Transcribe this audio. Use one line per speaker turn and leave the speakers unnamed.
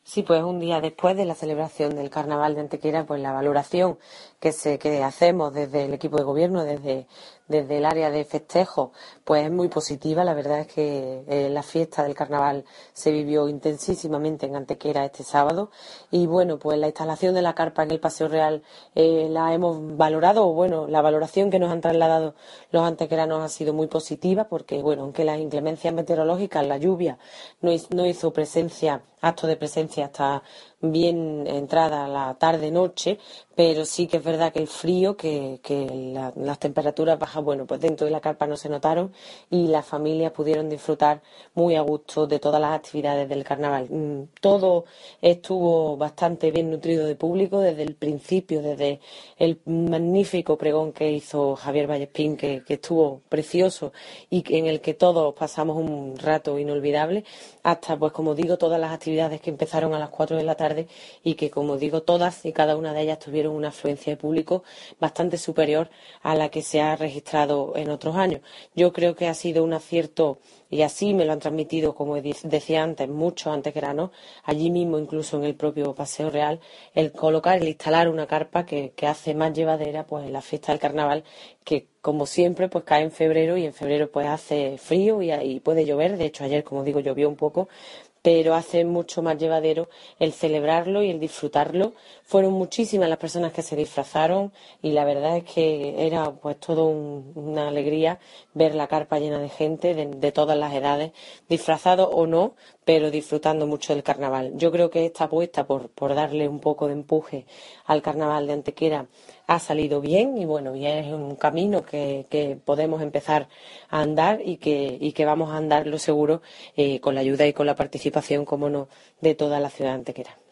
Sí, pues un día después de la celebración del Carnaval de Antequera, pues la valoración que hacemos desde el equipo de gobierno, desde el área de festejo, pues es muy positiva. La verdad es que la fiesta del Carnaval se vivió intensísimamente en Antequera este sábado y bueno, pues la instalación de la carpa en el Paseo Real la hemos valorado, o bueno, la valoración que nos han trasladado los antequeranos ha sido muy positiva porque bueno, aunque las inclemencias meteorológicas, la lluvia no hizo acto de presencia hasta bien entrada la tarde-noche, pero sí que es verdad que el frío, las temperaturas bajas, bueno, pues dentro de la carpa no se notaron y las familias pudieron disfrutar muy a gusto de todas las actividades del carnaval. Todo estuvo bastante bien nutrido de público desde el principio, desde el magnífico pregón que hizo Javier Vallespín, que estuvo precioso y en el que todos pasamos un rato inolvidable, hasta, pues como digo, todas las actividades que empezaron a las 4 de la tarde y que, como digo, todas y cada una de ellas tuvieron una afluencia de público bastante superior a la que se ha registrado en otros años. Yo creo que ha sido un acierto y así me lo han transmitido, como decía antes, muchos antequeranos, allí mismo, incluso en el propio Paseo Real, el instalar una carpa que hace más llevadera pues la fiesta del carnaval, que como siempre pues cae en febrero y en febrero pues hace frío y puede llover. De hecho, ayer, como digo, llovió un poco, pero hace mucho más llevadero el celebrarlo y el disfrutarlo. Fueron muchísimas las personas que se disfrazaron y la verdad es que era pues todo una alegría ver la carpa llena de gente de todas las edades, disfrazados o no, pero disfrutando mucho del carnaval. Yo creo que esta apuesta por darle un poco de empuje al carnaval de Antequera ha salido bien y bueno, y es un camino que podemos empezar a andar y que vamos a andarlo seguro con la ayuda y con la participación, como no, de toda la ciudad de Antequera.